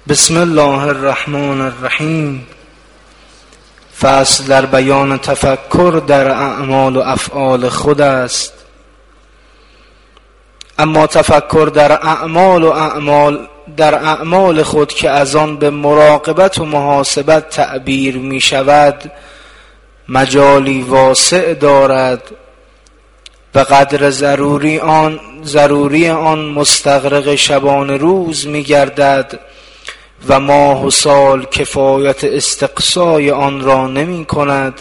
بسم الله الرحمن الرحیم. فصل در بیان تفکر در اعمال و افعال خود است. اما تفکر در اعمال خود که از آن به مراقبت و محاسبت تعبیر می شود مجالی واسع دارد و قدر ضروری آن مستغرق شبان روز می گردد و ماه و سال کفایت استقصای آن را نمی کند،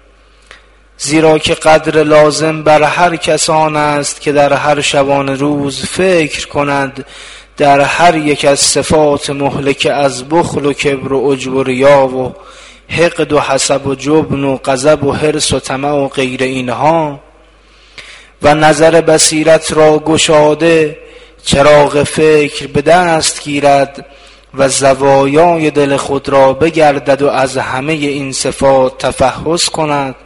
زیرا که قدر لازم بر هر کسان است که در هر شبان روز فکر کند در هر یک از صفات مهلک از بخل و کبر و عجب و ریا و حقد و حسب و جبن و غضب و حرص و طمع و غیر اینها، و نظر بصیرت را گشاده چراغ فکر به دست گیرد و زوایای دل خود را بگردد و از همه این صفات تفحص کند.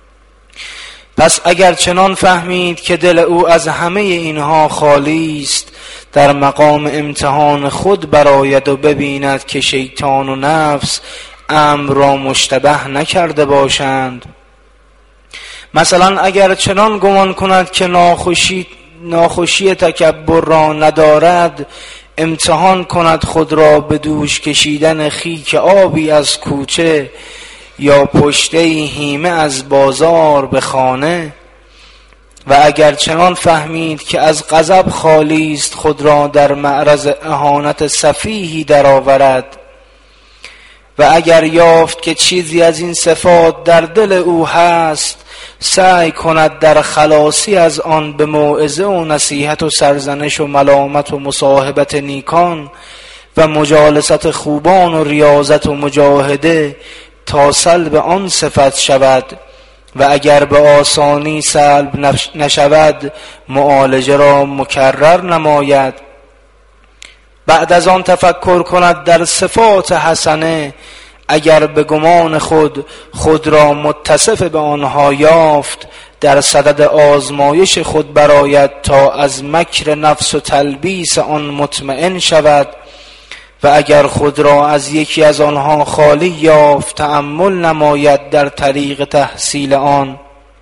پس اگر چنان فهمید که دل او از همه اینها خالی است، در مقام امتحان خود براید و ببیند که شیطان و نفس امر را مشتبه نکرده باشند. مثلا اگر چنان گمان کند که ناخوشی تکبر را ندارد، امتحان کند خود را به دوش کشیدن خیک آبی از کوچه یا پشته هیمه از بازار به خانه. و اگر چنان فهمید که از غضب خالی است، خود را در معرض اهانت سفیهی درآورد. و اگر یافت که چیزی از این صفات در دل او هست، سعی کند در خلاصی از آن به موعظه و نصیحت و سرزنش و ملامت و مصاحبت نیکان و مجالست خوبان و ریاضت و مجاهده تا سلب آن صفت شود. و اگر به آسانی سلب نشود، معالجه را مکرر نماید. بعد از آن تفکر کند در صفات حسنه. اگر به گمان خود را متصف به آنها یافت، در صدد آزمایش خود براید تا از مکر نفس و تلبیس آن مطمئن شود. و اگر خود را از یکی از آنها خالی یافت، تأمل نماید در طریق تحصیل آن.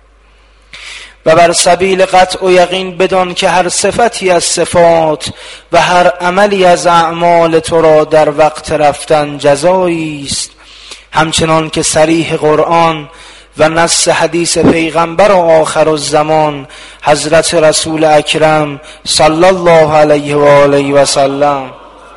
و بر سبیل قطع و یقین بدان که هر صفتی از صفات و هر عملی از اعمال تو را در وقت رفتن جزایی است، همچنان که صریح قرآن و نص حدیث پیغمبر و آخر الزمان حضرت رسول اکرم صلی الله علیه و آله و سلم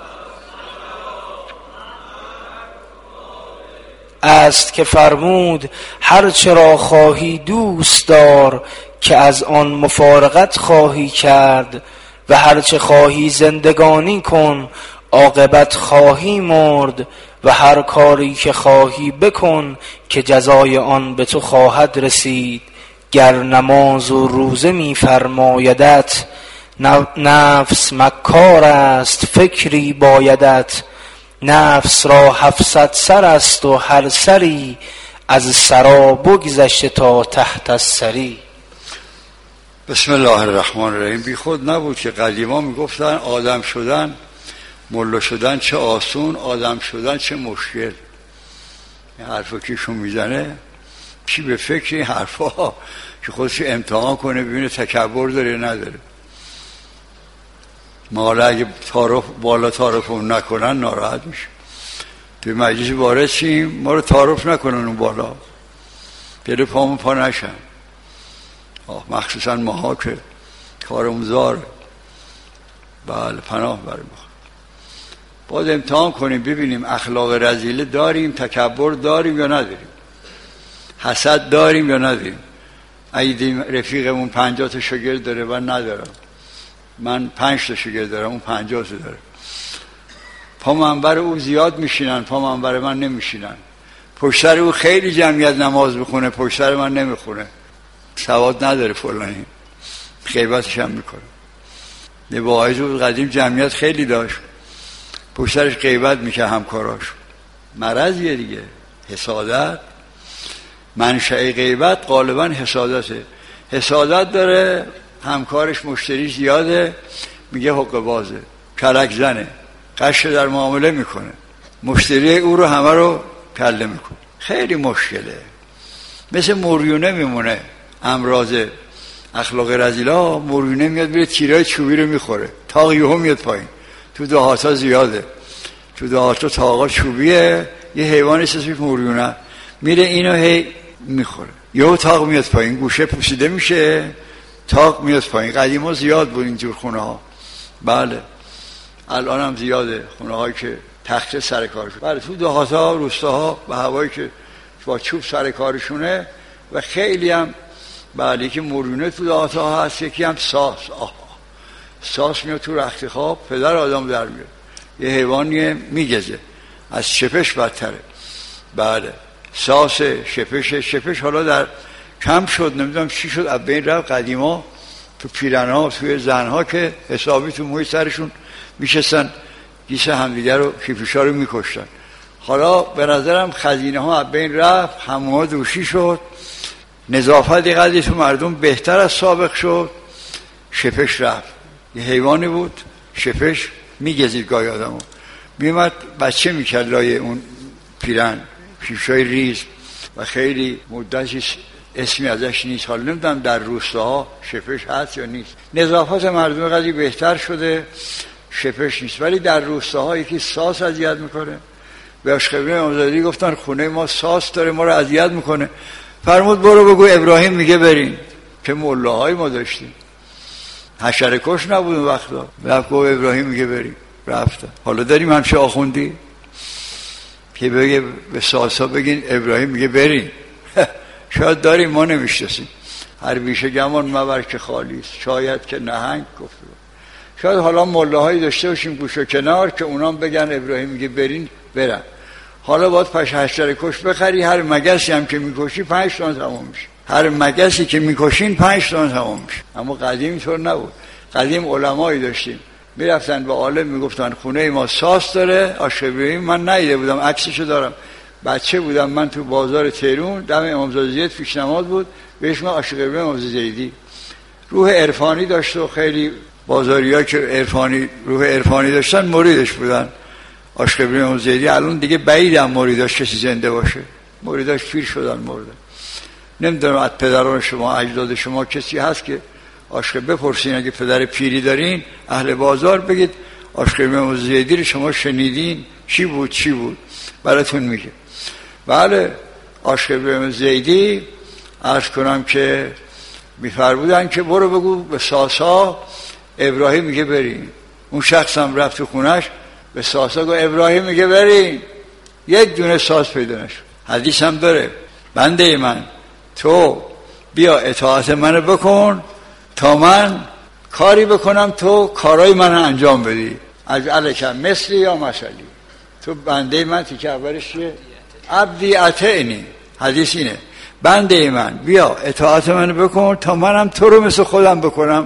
است که فرمود هر چرا خواهی دوست دار که از آن مفارقت خواهی کرد، و هر چه خواهی زندگانی کن عاقبت خواهی مرد، و هر کاری که خواهی بکن که جزای آن به تو خواهد رسید. گر نماز و روزه می فرمایدت، نفس مکار است فکری بایدت. نفس را 700 سر است و هر سری از سرا بگذشته تا تحت السری. بسم الله الرحمن الرحیم. بی خود نبود که قدیما میگفتن آدم شدن، ملا شدن چه آسون، آدم شدن چه مشکل. این حرفا که ایشون میزنه چی به فکر این حرفا که خودش امتحان کنه ببینه تکبر داره نداره. ما حالا اگه بالا تعارفمون نکنن ناراحت میشه. توی مجلس وارد شیم ما رو تعارف نکنن اون بالا، دل پامون پا نشن. مخصوصا ماها که کارمون زاره. بله پناه برای ما. باید امتحان کنیم ببینیم اخلاق رذیله داریم، تکبر داریم یا نداریم، حسد داریم یا نداریم. اگه رفیقمون 50 تا شاگرد داره و ندارم، من 5 تا شاگرد دارم اون 50 تا داره، پا منبر او زیاد میشینن، پا منبر من نمیشینن. پشت سر او خیلی جمعیت نماز بخونه، پشت سر من نمیخونه، سواد نداره فلانی، غیبتش هم میکنه. یه واعظ بود قدیم جمعیت خیلی داشت، پشت سرش غیبت میکنه همکاراش. مرضیه دیگه. حسادت منشأ غیبت غالبا حسادته. حسادت داره، همکارش مشتری زیاده، میگه حق بازه، کلک زنه، غش در معامله میکنه، مشتری او رو همه رو کله میکنه. خیلی مشکله. مثل موریونه میمونه. امراض اخلاق رذیلا، موریونه میاد میره تیرای چوبی رو میخوره، تاق یهو میاد پایین. تو دهاتا زیاده، تو دهاتا تاقا چوبیه، یه حیوانی اسمش موریونه میره اینو هی میخوره، یهو تاق میاد پایین، گوشه پوسیده میشه، تاق میاد پایین. قدیما زیاد بود اینجور خونه ها. بله الان هم زیاده خونه هایی که تخته سر کارشون. بله تو دهاتا روستاها به هوایی که با چوب سر کارشونه و خیلی هم بله یکی موریونه تو دهاتا هست، یکی هم ساس. ساس میاد تو رخت خواب، پدر آدم در میاد، یه حیوانیه میگزه، از شپش بدتره. بله ساس شپش حالا در کم شد، نمیدونم چی شد، از بین رفت. قدیما تو پیرنها توی زنها که حسابی تو موی سرشون میشستن گیسه همدیگر رو کیفیشا رو میکشتن. حالا به نظرم خزینه ها از بین رفت، هموها دوشی شد، نظافت قدری تو مردم بهتر از سابق شد. شپش رفت، یه حیوانی بود شپش، میگزید گاهی آدمو، میومد بچه میکرد لای اون پیرن، پیشای ریز و خیلی مدتی اسمی ازش نیست. حالا نمیدونم در روستاها شپش هست یا نیست. نظافت مردم قدری بهتر شده، شپش نیست. ولی در روستاها یکی ساس اذیت میکنه. به اشقبیل امامزاده گفتن خونه ما ساس داره ما رو اذیت میکنه. فرمود برو بگو ابراهیم میگه برین. که ملاهای ما داشتیم، حشره کش نبود اون وقتا. رفت گفت ابراهیم میگه بریم، رفتن. حالا داریم همچه آخوندی که بگه به ساسا بگین ابراهیم میگه بریم. شاید داریم ما نمیشتسیم. هر بیشه گمان مبر که خالیست، شاید که نهنگ گفت. شاید حالا ملاهایی داشته باشیم گوش و کنار که اونام بگن ابراهیم میگه برین، برن. حالا باید پش حشره کش بخری، هر مگسی هم که میکشی 5 تومن تمام میشه. هر مگسی که میکشین 5 تومن تمام میشه. اما قدیم اینطور نبود. قدیم علمایی داشتیم میرفتن به عالم میگفتن خونه ما ساس داره. اشقبیل من ندیده بودم، عکسشو دارم، بچه بودم من تو بازار تهران، دم امامزاده زید پیش نماز بود، بهش من اشقبیل امامزاده زیدی. روح عرفانی داشت و خیلی بازاریا که عرفانی روح عرفانی داشتن مریدش بودن. اشقبیل امامزاده زیدی الان دیگه بعیدم مریداش کسی زنده باشه، مریداش پیر شدن مردن. نمیدونم از پدران شما اجداد شما کسی هست که اشقبیل بپرسین، اگه پدر پیری دارین اهل بازار بگید اشقبیل امامزاده زیدی رو شما شنیدین چی بود براتون میگه. بله اشقبیل امامزاده زیدی عرض کنم که میفرمودن که برو بگو به ساسا ابراهیم میگه برین. اون شخص هم رفت تو خونش به ساسا گفت ابراهیم میگه برین. یک دونه ساس پیدا نشد. حدیث هم داره بنده من تو بیا اطاعت منو بکن تا من کاری بکنم تو کارای منو انجام بدی. از الکم مثلی یا مثلی، تو بنده من. تیکه اولش چیه؟ عبدی اطعنی. حدیث اینه بنده من بیا اطاعت منو بکن تا منم تو رو مثل خودم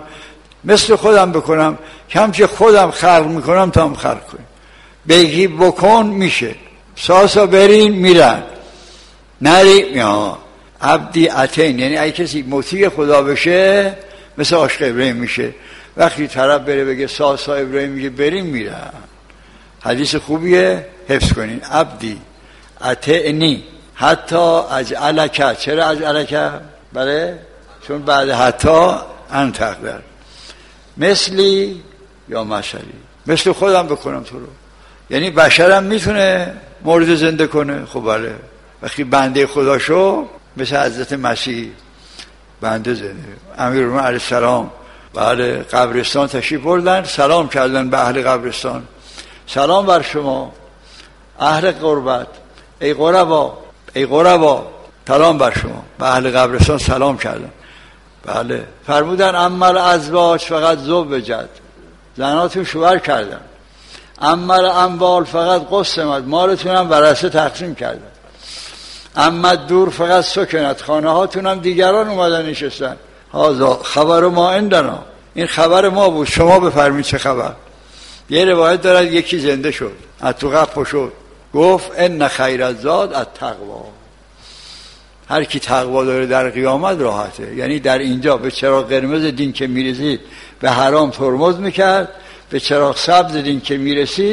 بکنم که همچه خودم خلق میکنم تا هم خلق کنیم. بگی بکن میشه. ساسا برین میرن، نری یا عبدی اطعن، یعنی اگه کسی مطیع خدا بشه مثل عاشق ابراهیم میشه. وقتی طرف بره بگه ساسا ابراهیم میگه بریم میرن. حدیث خوبیه، حفظ کنین. عبدی اطعنی حتی اجعلک. چرا اجعلک؟ بله چون بعد حتی انتقدر مثلی یا مثلی، مثل خودم بکنم تو رو. یعنی بشرم میتونه مورد زنده کنه. خب بله وقتی بنده خدا شو مثل حضرت مسیح بنده زنده. امیرالمومنین علیه السلام بله قبرستان تشریف بردن، سلام کردن به اهل قبرستان. سلام بر شما اهل قربت، ای غربا سلام بر شما. به اهل قبرستان سلام کردن. بله فرمودن عمل ازواج فقط زوجت، زناتون شوهر کردن. عمل اموال فقط قسمت، مالتون هم ورثه تقسیم کردن. عمل دور فقط سکنت، خانه هاتون هم دیگران اومدن نشستن. هذا خبر ما عندنا، این خبر ما بود، شما بفرمایید چه خبر. یه روایت دارد یکی زنده شد از تو قبر شد، گفت ان خیر الزاد التقوا. هر کی تقوا داره در قیامت راحته. یعنی در اینجا به چراغ قرمز دین که میرسید به حرام ترمز میکرد، به چراغ سبز دین که میرسید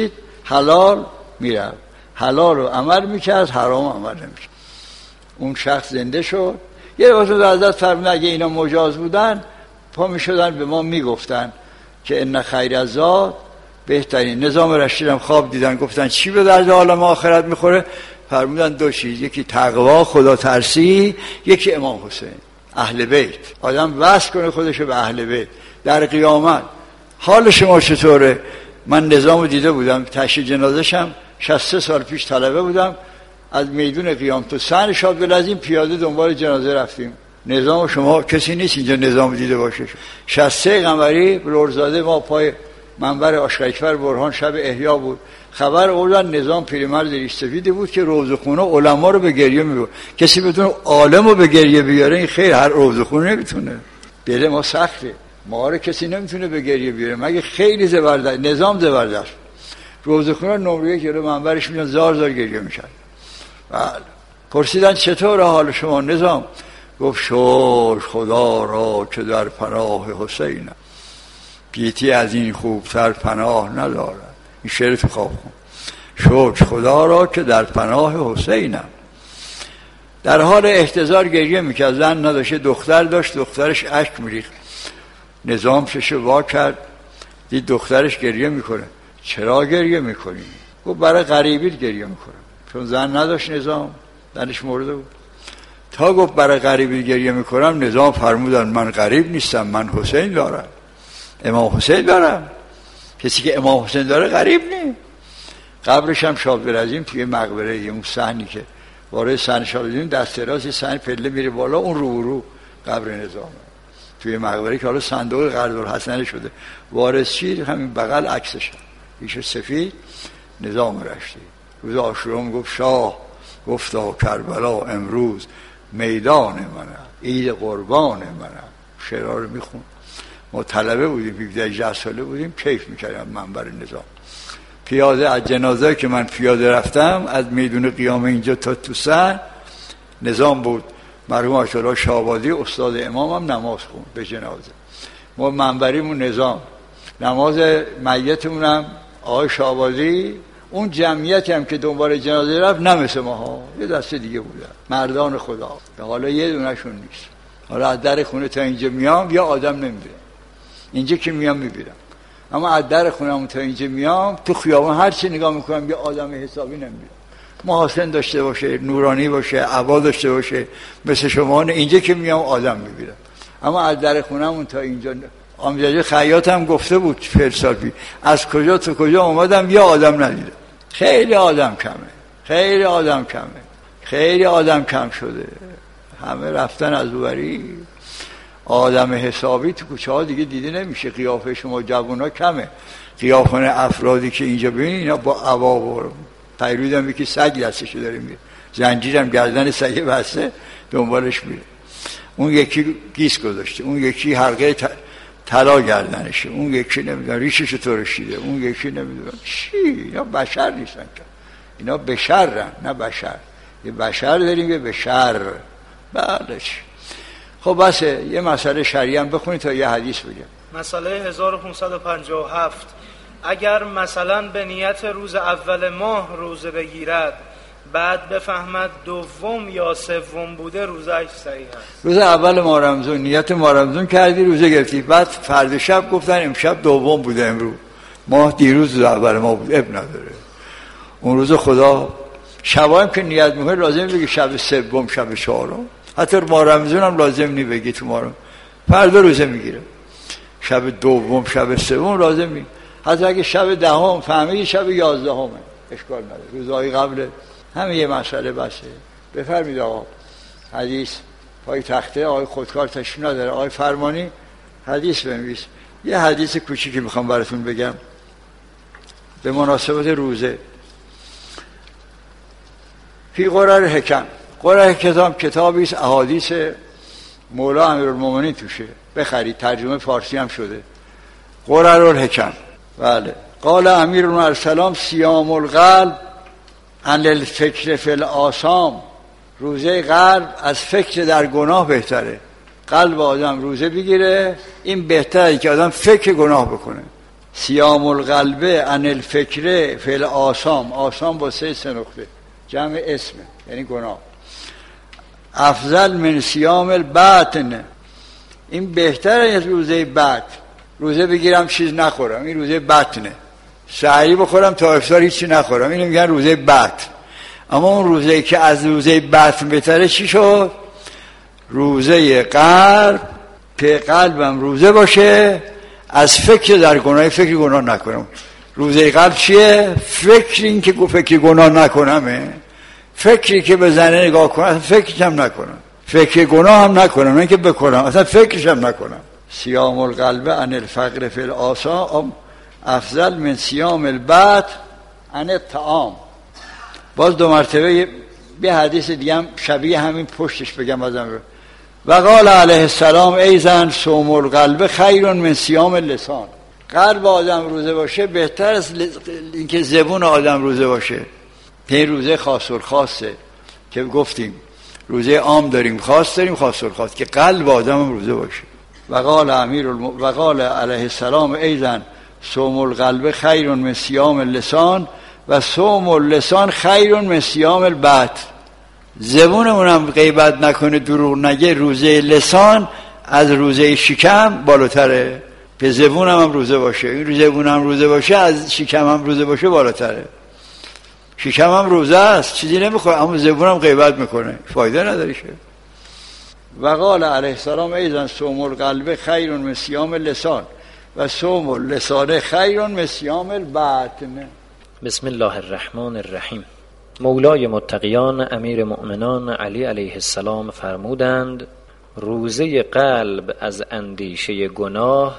حلال میرفت، حلال رو عمل میکرد، حرام عمل نمیکرد. اون شخص زنده شد. یه وقت حضرت فرمودن اگه اینا مجاز بودن پا میشدن به ما میگفتن که ان خیر الزاد بهترین. نظام رشید هم خواب دیدن، گفتن چی به درد عالم آخرت میخوره؟ فرمودن دو چیز، یکی تقوا خدا ترسی، یکی امام حسین اهل بیت. آدم وصل کنه خودشو به اهل بیت در قیامت. حال شما چطوره؟ من نظام دیده بودم، تشییع جنازه‌شم 63 سال پیش طلبه بودم، از میدون قیام تو سن شابدالعظیم پیاده دنبال جنازه رفتیم. نظام شما کسی نیست اینجا نظام دیده باشه. 63 قمری لرزاده ما پای منبر آشقیکفر برهان شب احیا بود، خبر آوردن نظام پیرمرد ریش سفیدی بود که روضه‌خونه علما رو به گریه میبرد. کسی بتونه عالم رو به گریه بیاره این خیر، هر روضه‌خونه نمیتونه. دل ما سخته، ما رو کسی نمیتونه به گریه بیاره مگه خیلی زبردست. نظام زبردست. روضه‌خونه نمره 1 جلو منبرش میاد زار زار گریه میکرد. بله. پرسیدن چطور حال شما؟ نظام گفت شکر خدا را که در پناه حسینم، گیتی از این خوبتر پناه ندارد. این شعر تو خواب کن. شکر خدا را که در پناه حسینم. در حال احتضار گریه میکرد، زن نداشت، دختر داشت، دخترش اشک میریخت. نظام چشو وا کرد، دید دخترش گریه میکنه. چرا گریه میکنی؟ گفت برای غریبیت گریه میکنم. چون زن نداشت نظام، زنش مرده بود. تا گفت برای غریبیت گریه میکنم، نظام فرمودن من غریب نیستم، من حسین دارم، امام حسین دارم. کسی که امام حسین داره غریب نیست. قبرش هم شابدالعظیم توی مقبره، اون صحنی که وارد صحن شابدالعظیم دست راست صحن پله میره بالا، اون رو قبر نظامه توی مقبره که حالا صندوق قرض‌الحسنه شده. وارد شید همین بغل عکسش، ریش سفید، نظام رشتی. روز عاشورا گفت شاه گفتا کربلا امروز میدان منه، عید قربان منه. شعرها رو میخون. ما طلبه بودیم، 18 ساله بودیم، کیف میکردیم منبر نظام. پیاده از جنازه که من پیاده رفتم از میدون قیام اینجا تا تو سن، نظام بود، مرحوم آیت‌الله شاه‌آبادی استاد امامم نماز خوند به جنازه. ما منبریمون نظام، نماز میتمون هم آقای شاه‌آبادی. اون جمعیتی هم که دنبال جنازه رفت نه مثل ماها، یه دسته دیگه بودن، مردان خدا. حالا یه دونهشون نیست. حالا از در خونه تا اینجا میام یا آدم نمیبینم، اینجا که میام میبینم، اما از در خونم تا اینجا میام تو خیابان هر چی نگاه میکنم یه آدم حسابی نمیبینم. محاسن داشته باشه، نورانی باشه، عبا داشته باشه مثل شما، اینجا که میام آدم میبینم. اما از در خونم تا اینجا آموزش خیاط هم گفته بود 40 سال پیش از کجا تا کجا اومدم یه آدم ندیدم. خیلی آدم کمه، خیلی آدم کمه، خیلی آدم کم شده. همه رفتن از اوری. آدم حسابی تو کوچه ها دیگه دیده نمیشه. قیافه شما جوونا کمه. قیافه افرادی که اینجا ببینید اینا با عبا و پیرود هم یکی سگ دستشو داره میره، زنجیرم گردن سگ بسته دنبالش میره. اون یکی گیس گذاشته، اون یکی حلقه طلا گردنشه، اون یکی نمیدونم ریششو ترشیده، اون یکی نمیدونم چی. اینا بشر نیستن که، اینا بشرن، نه بشر. یه بشر داریم، یه بشر. بله. خب بس یه مسئله شرعی هم بخونید تا یه حدیث بگم. مسئله 1557. اگر مثلا به نیت روز اول ماه روزه بگیرد، بعد بفهمد دوم یا سوم بوده، روزه‌اش صحیح است. روز اول ماه رمضان نیت ماه رمضان کردی، روزه گرفتی، بعد فردا شب گفتن امشب دوم بوده، امروز ماه دیروز روز اول ماه بود، اب نداره. اون روز خدا شبا هم که نیت میکنه لازم بگی شب سوم، شب چهارم. حتی ماه رمضان هم لازم نی بگی تو ماه فردا روزه میگیره. شب دوم، شب سوم لازم نی. حتی اگه شب دهم فهمیدی شب 11 اشکال نداره، روزهای قبل. همه یه مسئله بسه. بفرمید آقا. حدیث پای تخته آقای خودکار تشریف نداره، آقای فرمانی حدیث بنویس. یه حدیث کوچیکی میخوام براتون بگم به مناسبت روزه. فی قرار حکم. قرار کتابی است، احادیث مولا امیرالمومنین توشه، بخرید، ترجمه فارسی هم شده. قرار الحکم. بله. قال امیرالمرسلان صیام القلب عن الفکر فی الآثام. روزه قلب از فکر در گناه بهتره. قلب آدم روزه بگیره، این بهتره که آدم فکر گناه بکنه. صیام القلب عن الفکر فعل آثام، آثام با 3 نقطه جمع اسمه یعنی گناه. افضل من صیام البطن، این بهتره از روزه بطن. روزه بگیرم چیز نخورم، این روزه بطنه. سحری بخورم تا افطار هیچی نخورم، اینو میگن روزه بطن. اما اون روزه‌ای که از روزه بطن بهتره چی شد؟ روزه قلب، که قلبم روزه باشه، از فکر در گناه، فکر گناه نکنم. روزه قلب چیه؟ فکر این که فکر گناه نکنمه، فکری که بزنه نگاه کنم، فکرش هم نکنم، فکر گناه هم نکنم، نه که بکنم، اصلا فکرش هم نکنم. صیام القلب عن الفقر فی الآثام افضل من صیام البطن عن الطعام. باز 2 مرتبه یه حدیث دیگه هم شبیه همین پشتش بگم ازم. و قال علیه السلام ایضا صوم القلب خیر من صیام اللسان. قلب آدم روزه باشه بهتر از اینکه زبون آدم روزه باشه. این روزه خاص الخاصه که گفتیم، روزه عام داریم، خاص داریم، خاص الخاص که قلب آدم روزه باشه. و قال علیه السلام ایضا صوم القلب خیر من صیام اللسان و صوم اللسان خیر من صیام البطن. زبونمون هم غیبت نکنه، دروغ نگه، روزه لسان از روزه شکم بالاتره. به زبونم هم روزه باشه، این زبونم روزه باشه از شکم هم روزه باشه بالاتره. شکم هم روزه است، چیزی نمیخوره، اما زبونم غیبت میکنه، فایده نداره شه. و قال علیه السلام ایضا صوم القلب خیر من صیام اللسان و صوم اللسان خیر من صیام البطن. بسم الله الرحمن الرحیم. مولای متقیان امیر مؤمنان علی علیه السلام فرمودند روزه قلب از اندیشه گناه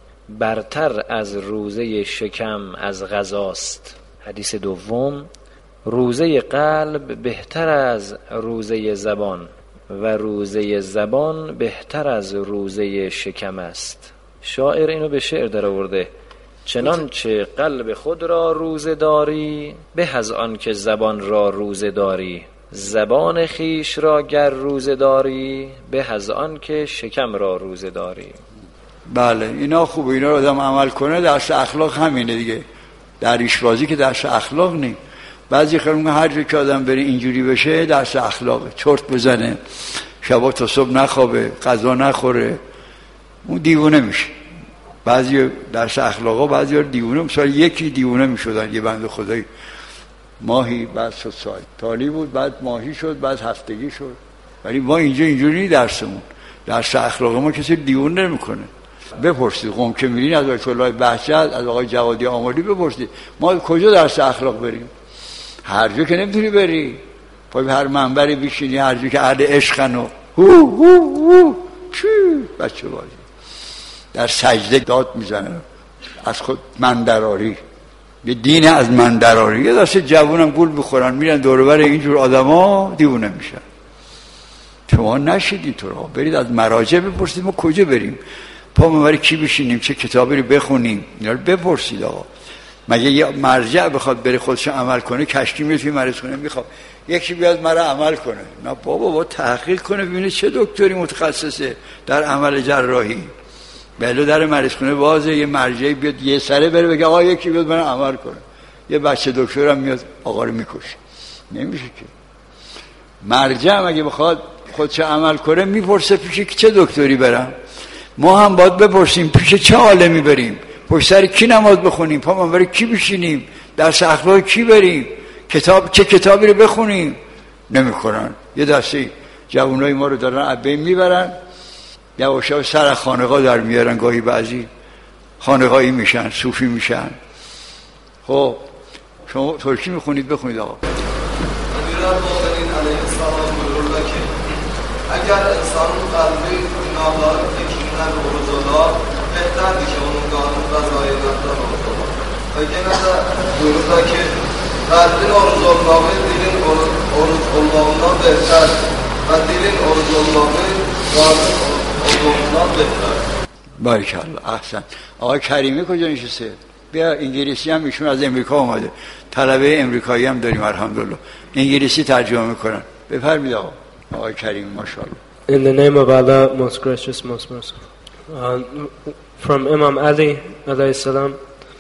برتر از روزه شکم از غذاست. حدیث دوم، روزه قلب بهتر از روزه زبان و روزه زبان بهتر از روزه شکم است. شاعر اینو به شعر در آورده: چنانچه قلب خود را روزه داری به از آن که زبان را روزه داری، زبان خیش را گر روزه داری به از آن که شکم را روزه داری. بله اینا خوبه، اینا رو آدم عمل کنه. درس اخلاق همینه دیگه، دریش بازی که درس اخلاق نی. بعضی خیلی هر جا که آدم بره اینجوری بشه درس اخلاقه، چرت بزنه، شبا تا صبح نخوابه، غذا نخوره، اون دیوونه میشه. بعضی درس اخلاقا بعضی دیوونه، مثلا یکی دیوونه میشدن، یه بنده خدایی ماهی بعد شد سال تالی بود، بعد ماهی شد، بعد هفتگی شد. ولی ما اینجا اینجوری درسمون، درس اخلاق ما کسی دیوونه نمیکنه. بپرسید قم که میرین از آیت الله بهجت، از آقای جوادی آملی بپرسید ما کجا درس اخلاق بریم؟ هر جا که نمیتونی بری، پای هر منبری بشینی، هر جا که اهل عشقن و چی بچه بازی در سجده داد میزنه از خود مندراری، به دین از مندراری. یه دسته جوونم گول بخورن میرن دوربر اینجور آدما دیوونه میشن. شما نشیدید تو را برید از مراجع بپرسید ما کجا بریم، پا منبر کی بشینیم، چه کتابی رو بخونیم، اینا رو بپرسید. آقا مگه یه مرجع بخواد بره خودش عمل کنه کشتی میره توی مریضخونه میخواد یکی بیاد مرا عمل کنه؟ نه بابا تحقیق کنه ببینه چه دکتری متخصصه در عمل جراحی. بله در مریضخونه بازه، یه مرجعی بیاد یه سره بره بگه آقا یکی بیاد من عمل کنه. یه بچه دکتر هم میاد آقا رو میکشه. نمیشه که. مرجع مگه بخواد خودش عمل کنه میپرسه پیش چه دکتری برم. ما هم باید بپرسیم پیش چه عالمی بریم، پشت سر کی نماز بخونیم، پا منبر کی بشینیم، درس اخلاق کی بریم، چه کتابی رو بخونیم. نمیخورن. یه دسته جوانای ما رو دارن عبه میبرن یواشا سر خانقاه در میارن، گاهی بعضی خانقاهی میشن، صوفی میشن. خب شما ترکی میخونید بخونید. آقا امیرالمومنین علیه السلام بزرگه که اگر انسان قلبی نادار فکرینن و روزادا بهتر که اون قانون رضای دادن روزادا و genelde buyururlar ki kalbin oruç olmağı dilin oruç olmağından beter ve dilin oruç olmağı kalbin olduğundan beter. باریکالله احسن. آقای کریمی کجا نشسته؟ بیا انگلیسی هم ایشون از امریکا اومده، طلبه امریکایی هم داریم الحمدلله، انگلیسی ترجمه میکنن. بفرمایید آقای کریمی ماشاءالله. In the name of Allah, most gracious, most merciful. From Imam Ali alayhi salam,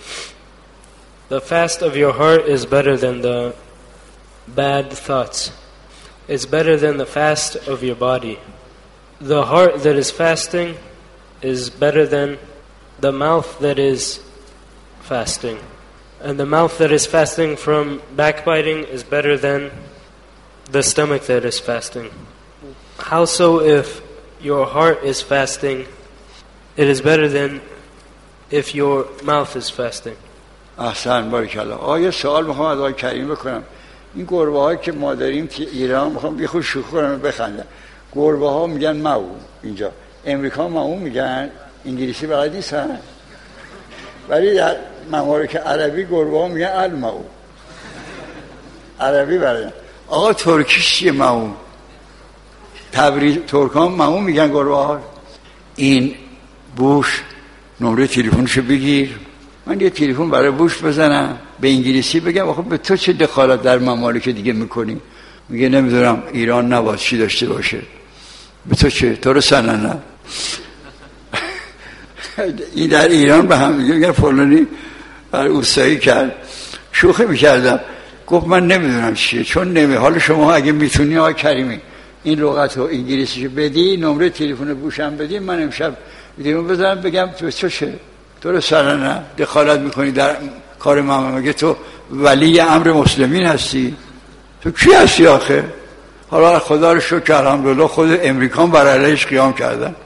the fast of your heart is better than the bad thoughts. It's better than the fast of your body. The heart that is fasting is better than the mouth that is fasting. And the mouth that is fasting from backbiting is better than the stomach that is fasting. How so if your heart is fasting, it is better than if your mouth is fasting? احسن باریکالله. آیا سوال میخوام از آقای کریم بکنم. این گربه هایی که ما داریم ایران، میخوام یه خود شوخی کنم بخندم. گربه ها میگن ماو اینجا، امریکا ماو میگن، انگلیسی بلد نیستن، ولی در ممالک عربی گربه ها میگن الماو، عربی بلدن. آقا ترکیش چیه ماو؟ تبریز ترکان ماو میگن گربه ها. این بوش نمره تلفنشو بگیر، من یه تلفن برای بوش بزنم به انگلیسی بگم آخه به تو چه دخالت در ممالک دیگه میکنی؟ میگه نمیدونم ایران نباید چی داشته باشه، به تو چه؟ تو رو سننه. این در ایران به هم میگه فلانی برای اوستایی کرد، شوخی میکردم، گفت من نمیدونم چیه، چون حال شما اگه میتونی آقای کریمی این لغت رو انگلیسیشو بدی، نمره تلفن بوشم بدی، من امشب تلفن بزنم بگم تو چه؟ تو رو سننه دخالت میکنی در کار من. مگه تو ولی امر مسلمین هستی؟ تو کی هستی آخه؟ حالا خدا رو شکر الحمدلله خود امریکان بر علیهش قیام کردن،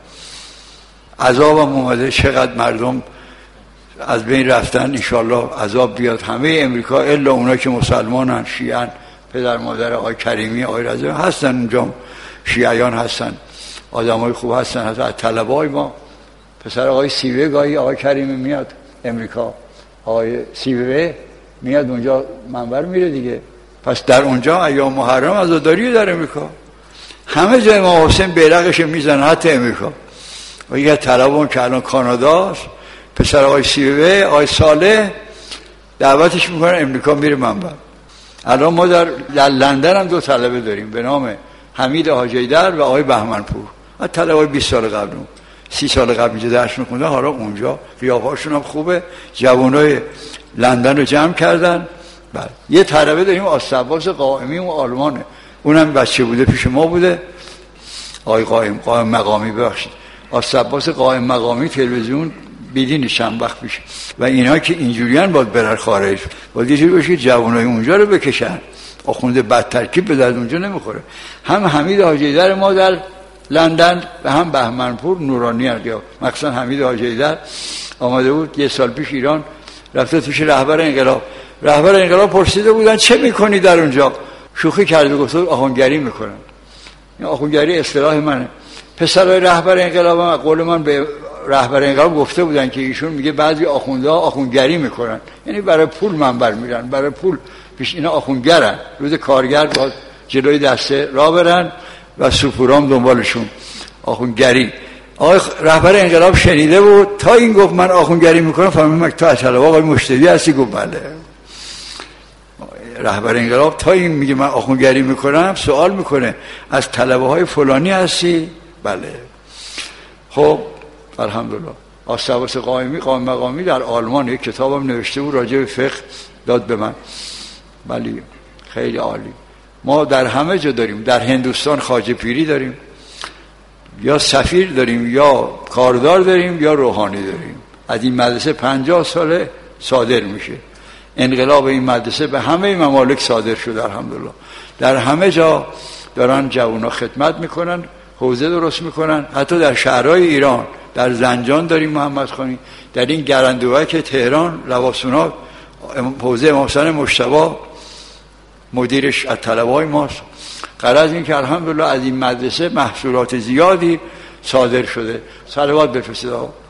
عذابم اومده، چقدر مردم از بین رفتن، انشالله عذاب بیاد همه امریکا الا اونا که مسلمانن، شیعن، پدر مادر آقای کریمی آقای رضایی هستن اونجا، شیعیان هستن، آدمای خوب هستن، حتی از طلبای ما پسر آقای سیوه گاهی آقای کریمی میاد امریکا، آقای سیوه میاد اونجا منبر میره دیگه. پس در اونجا ایام محرم عزاداری در امریکا، همه جای امام حسین بیرقش میزنن، حتی امریکا. و یه طلبون که الان کاناداست، پسر آقای سیوه آقای صالح دعوتش میکنن امریکا میره منبر. الان ما در لندن هم 2 طلبه داریم به نام حمید حاجیدر و آقای بهمنپور، از طلبای 20 سال قبل 30 سال قبل اینجا درس میخوندن، حالا اونجا قیافه‌شون هم خوبه، جوانای لندن رو جمع کردن. بعد یه طلبه داریم آستعباس قائمی، اون آلمانه، اونم بچه بوده پیش ما بوده، آقای قائم مقامی، ببخشید آستعباس قائم مقامی تلویزیون بیدین چند وقت پیش. و اینا که اینجوریان باید برن خارج، باید یه جوری باشه جوانای اونجا رو بکشن، آخونده بد ترکیب به درد اونجا نمیخوره. هم حمید حاجیدر ما در لندن و هم بهمنپور نورانی هست. مثلا حمید حاجیدر آمده بود یه سال پیش ایران، رفته توش رهبر انقلاب پرسیده بودن چه میکنی در اونجا؟ شوخی کرده گفت آخوندگری میکنم. این آخوندگری اصطلاح منه. پسرای رهبر انقلاب هم قول من به رهبر انقلاب گفته بودن که ایشون میگه بعضی آخوندها آخوندگری میکنن، یعنی برای پول منبر میرن، برای پول پیش اینا آخوندگرن، روز کارگر با جلوی دسته راه برن و سوپورام دنبالشون، آخوندگری. آقای رهبر انقلاب شنیده بود، تا این گفت من آخوندگری میکنم فهمید تو طلبه آقای مشتری هستی؟ گفت بله. رهبر انقلاب تا این میگه من آخوندگری میکنم سوال میکنه از طلبه های فلانی هستی؟ بله. خب الحمدلله. آستعباس قائم مقامی در آلمان یک کتابم نوشته بود راجع به فقه، داد به من. ولی خیلی عالی. ما در همه جا داریم، در هندوستان خواجه پیری داریم، یا سفیر داریم، یا کاردار داریم، یا روحانی داریم. از این مدرسه 50 ساله صادر میشه. انقلاب این مدرسه به همه ممالک صادر شده الحمدلله. در همه جا دارن جوونا خدمت میکنن، حوزه درست میکنن. حتی در شهرهای ایران، در زنجان داریم محمد خانی، در این گرندوک تهران لواسونا حوزه امام حسین مجتبی مدیرش از طلبه‌های ماست. غرض این که الحمدلله از این مدرسه محصولات زیادی صادر شده. صلوات بفرستید.